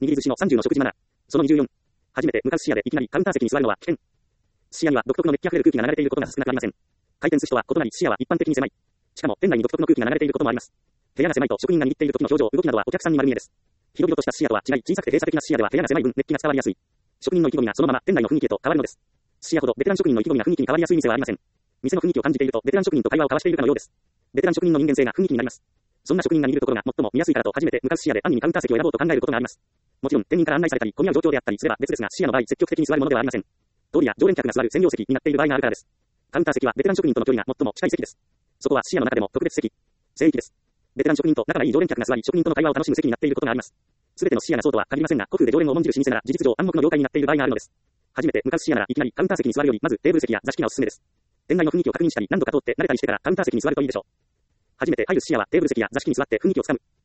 握り寿司の30の食事マナー。その24。初めて向かう視野でいきなりカウンター席に座るのは危険。視野には独特の熱気あふれる空気が流れていることが少なくありません。回転寿司とは異なり視野は一般的に狭い。しかも店内に独特の空気が流れていることもあります。部屋が狭いと職人が握っている時の表情、動きなどはお客さんに丸見えです。広々とした視野とは違い、小さくて閉鎖的な視野では部屋が狭い分熱気が伝わりやすい。職人の意気込みがそのまま店内の雰囲気へと変わるのです。視野ほどベテラン職人の意気込みが雰囲気に変わりやすい店はありません。店の雰囲気を感じているとベテラン職人と会話を交わしているかのようです。ベテラン職人の人間性が雰囲気になります。そんな職人が握るところが最も見やすいからと初めて向かう視野で安易にカウンター席を選ぼうと考えることがあります。もちろん店員から案内されたり混み合う状況であったりすれば別ですが、視野の場合積極的に座るものではありません。通りや常連客が座る専用席になっている場合があるからです。カウンター席はベテラン職人との距離が最も近い席です。そこは視野の中でも特別席、聖域です。ベテラン職人と仲がいい常連客が座り、職人との会話を楽しむ席になっていることがあります。すべての視野がそうとは限りませんが、古風で常連を重んじる老舗なら事実上暗黙の了解になっている場合があるのです。初めて向かう視野ならいきなりカウンター席に座るより、まずテーブル席や座敷がおすすめです。店内の雰囲気を確認したり、何度か通って慣れたりしてからカウンター席に座るといいでしょう。初めて入る視野はテーブル席や座敷に座って雰囲気をつかむ。